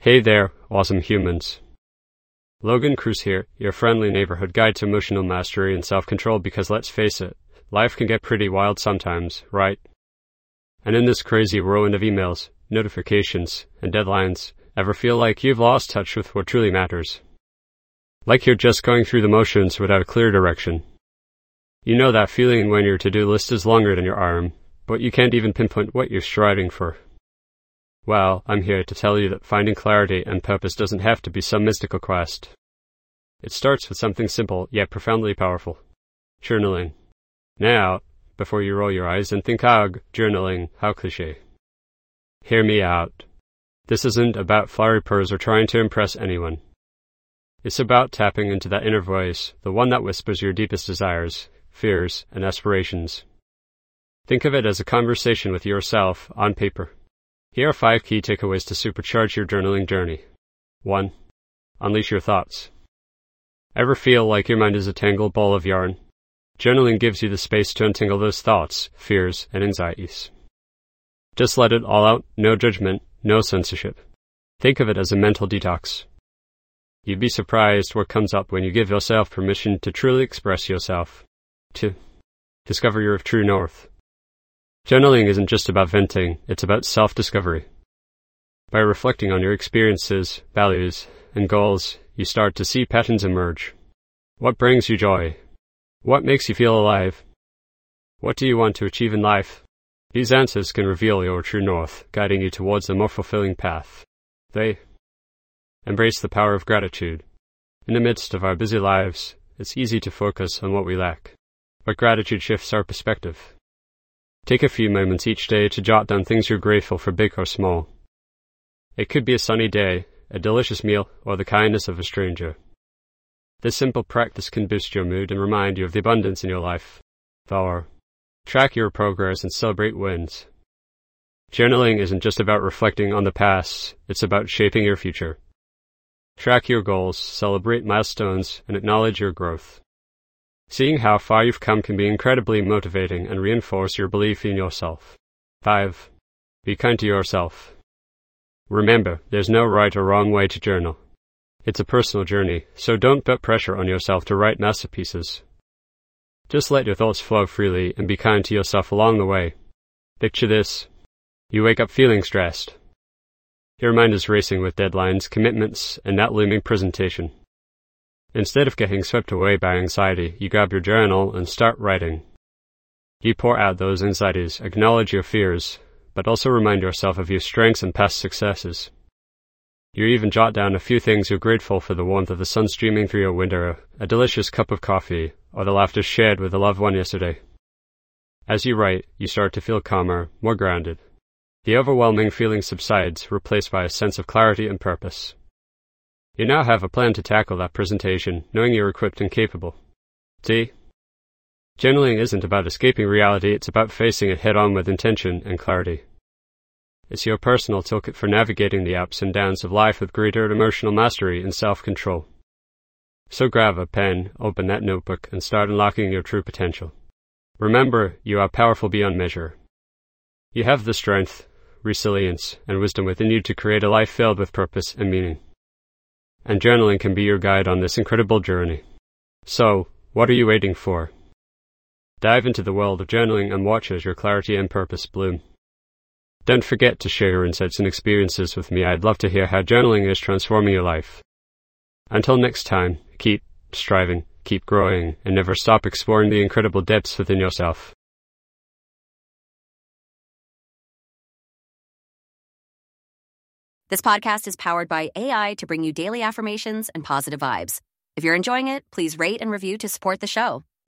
Hey there, awesome humans. Logan Cruz here, your friendly neighborhood guide to emotional mastery and self-control, because let's face it, life can get pretty wild sometimes, right? And in this crazy whirlwind of emails, notifications, and deadlines, ever feel like you've lost touch with what truly matters? Like you're just going through the motions without a clear direction. You know that feeling when your to-do list is longer than your arm, but you can't even pinpoint what you're striving for. Well, I'm here to tell you that finding clarity and purpose doesn't have to be some mystical quest. It starts with something simple yet profoundly powerful: journaling. Now, before you roll your eyes and think, journaling, how cliché. Hear me out. This isn't about flowery prose or trying to impress anyone. It's about tapping into that inner voice, the one that whispers your deepest desires, fears, and aspirations. Think of it as a conversation with yourself on paper. Here are 5 key takeaways to supercharge your journaling journey. 1. Unleash your thoughts. Ever feel like your mind is a tangled ball of yarn? Journaling gives you the space to untangle those thoughts, fears, and anxieties. Just let it all out, no judgment, no censorship. Think of it as a mental detox. You'd be surprised what comes up when you give yourself permission to truly express yourself. 2. Discover your true north. Journaling isn't just about venting, it's about self-discovery. By reflecting on your experiences, values, and goals, you start to see patterns emerge. What brings you joy? What makes you feel alive? What do you want to achieve in life? These answers can reveal your true north, guiding you towards a more fulfilling path. They embrace the power of gratitude. In the midst of our busy lives, it's easy to focus on what we lack, but gratitude shifts our perspective. Take a few moments each day to jot down things you're grateful for, big or small. It could be a sunny day, a delicious meal, or the kindness of a stranger. This simple practice can boost your mood and remind you of the abundance in your life. 4. Track your progress and celebrate wins. Journaling isn't just about reflecting on the past, it's about shaping your future. Track your goals, celebrate milestones, and acknowledge your growth. Seeing how far you've come can be incredibly motivating and reinforce your belief in yourself. 5. Be kind to yourself. Remember, there's no right or wrong way to journal. It's a personal journey, so don't put pressure on yourself to write masterpieces. Just let your thoughts flow freely and be kind to yourself along the way. Picture this. You wake up feeling stressed. Your mind is racing with deadlines, commitments, and that looming presentation. Instead of getting swept away by anxiety, you grab your journal and start writing. You pour out those anxieties, acknowledge your fears, but also remind yourself of your strengths and past successes. You even jot down a few things you're grateful for: the warmth of the sun streaming through your window, a delicious cup of coffee, or the laughter shared with a loved one yesterday. As you write, you start to feel calmer, more grounded. The overwhelming feeling subsides, replaced by a sense of clarity and purpose. You now have a plan to tackle that presentation, knowing you're equipped and capable. See? Journaling isn't about escaping reality, it's about facing it head-on with intention and clarity. It's your personal toolkit for navigating the ups and downs of life with greater emotional mastery and self-control. So grab a pen, open that notebook, and start unlocking your true potential. Remember, you are powerful beyond measure. You have the strength, resilience, and wisdom within you to create a life filled with purpose and meaning. And journaling can be your guide on this incredible journey. So, what are you waiting for? Dive into the world of journaling and watch as your clarity and purpose bloom. Don't forget to share your insights and experiences with me. I'd love to hear how journaling is transforming your life. Until next time, keep striving, keep growing, and never stop exploring the incredible depths within yourself. This podcast is powered by AI to bring you daily affirmations and positive vibes. If you're enjoying it, please rate and review to support the show.